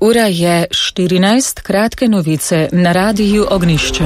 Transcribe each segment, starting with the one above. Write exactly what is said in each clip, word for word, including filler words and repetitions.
Ura je štirinajst, kratke novice na radiju Ognjišče.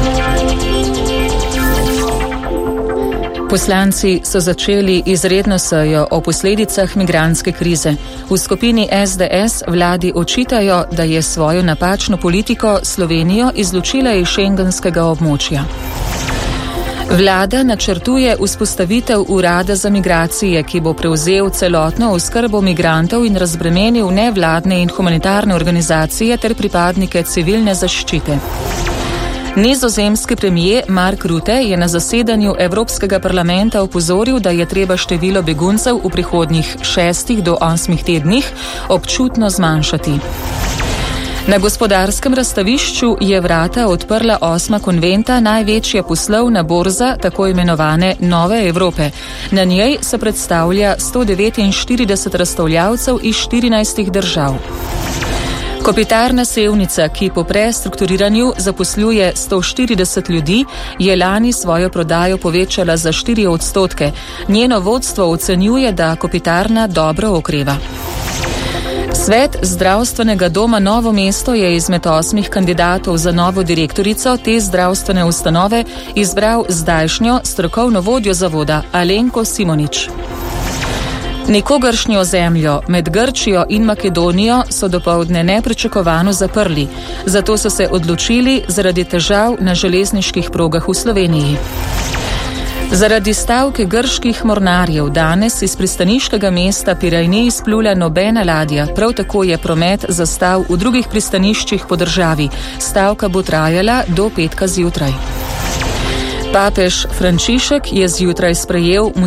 Poslanci so začeli izredno sejo o posledicah migrantske krize. V skupini S D S vladi očitajo, da je svojo napačno politiko Slovenijo izločila iz šengenskega območja. Vlada načrtuje vzpostavitev urada za migracije, ki bo prevzel celotno oskrbo migrantov in razbremenil nevladne in humanitarne organizacije ter pripadnike civilne zaščite. Nizozemski premijer Mark Rutte je na zasedanju Evropskega parlamenta opozoril, da je treba število beguncev v prihodnjih šestih do osmih tednih občutno zmanjšati. Na gospodarskem razstavišču je vrata odprla osma konventa, največja poslovna borza tako imenovane Nove Evrope. Na njej se predstavlja sto devetinštirideset razstavljavcev iz štirinajstih držav. Kopitarna Sevnica, ki po prestrukturiranju zaposluje sto štirideset ljudi, je lani svojo prodajo povečala za štiri odstotke. Njeno vodstvo ocenjuje, da Kopitarna dobro okreva. Svet zdravstvenega doma Novo mesto je izmed osmih kandidatov za novo direktorico te zdravstvene ustanove izbral zdajšnjo strokovno vodjo zavoda Alenko Simonič. Nikogaršnjo zemljo med Grčijo in Makedonijo so dopoldne nepričakovano zaprli, zato so se odločili zaradi težav na železniških progah v Sloveniji. Zaradi stavke grških mornarjev danes iz pristaniškega mesta Piraj ni izplula nobena ladja, prav tako je promet zastav v drugih pristaniščih po državi. Stavka bo trajala do petka zjutraj. Papež Frančišek je zjutraj sprejel